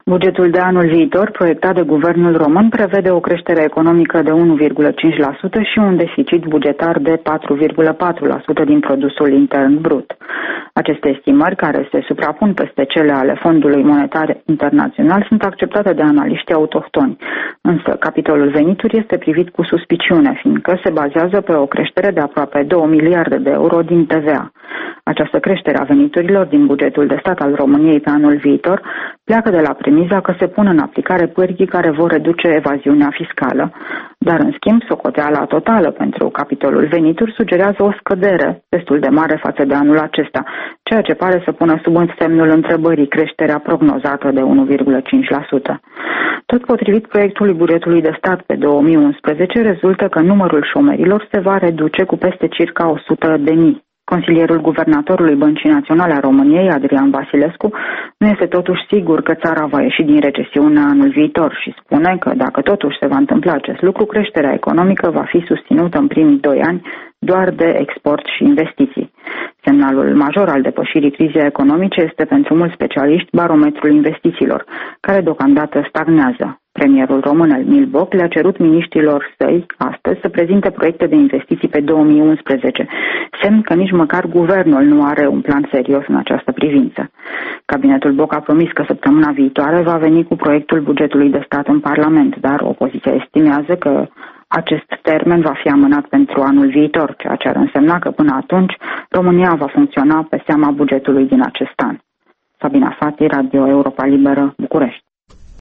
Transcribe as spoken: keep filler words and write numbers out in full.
Bugetul de anul viitor, proiectat de guvernul român, prevede o creștere economică de unu virgulă cinci la sută și un deficit bugetar de patru virgulă patru la sută din produsul intern brut. Aceste estimări, care se suprapun peste cele ale Fondului Monetar Internațional, sunt acceptate de analiștii autohtoni, însă capitolul venituri este privit cu suspiciune, fiindcă se bazează pe o creștere de aproape două miliarde de euro din T V A. Această creștere a veniturilor din bugetul de stat al României pe anul viitor pleacă de la premiza că se pun în aplicare pârghii care vor reduce evaziunea fiscală, dar în schimb socoteala totală pentru capitolul venituri sugerează o scădere destul de mare față de anul acesta, ceea ce pare să pună sub semnul întrebării creșterea prognozată de unu virgulă cinci la sută. Tot potrivit proiectului bugetului de stat pe două mii unsprezece, rezultă că numărul șomerilor se va reduce cu peste circa o sută de mii. Consilierul guvernatorului Băncii Naționale a României, Adrian Vasilescu, nu este totuși sigur că țara va ieși din recesiune anul viitor și spune că dacă totuși se va întâmpla acest lucru, creșterea economică va fi susținută în primii doi ani doar de export și investiții. Semnalul major al depășirii crizei economice este pentru mulți specialiști barometrul investițiilor, care deocamdată stagnează. Premierul român Emil Boc le-a cerut miniștrilor săi astăzi să prezinte proiecte de investiții pe două mii unsprezece, semn că nici măcar guvernul nu are un plan serios în această privință. Cabinetul Boc a promis că săptămâna viitoare va veni cu proiectul bugetului de stat în Parlament, dar opoziția estimează că acest termen va fi amânat pentru anul viitor, ceea ce ar însemna că până atunci România va funcționa pe seama bugetului din acest an. Sabina Fati, Radio Europa Liberă, București.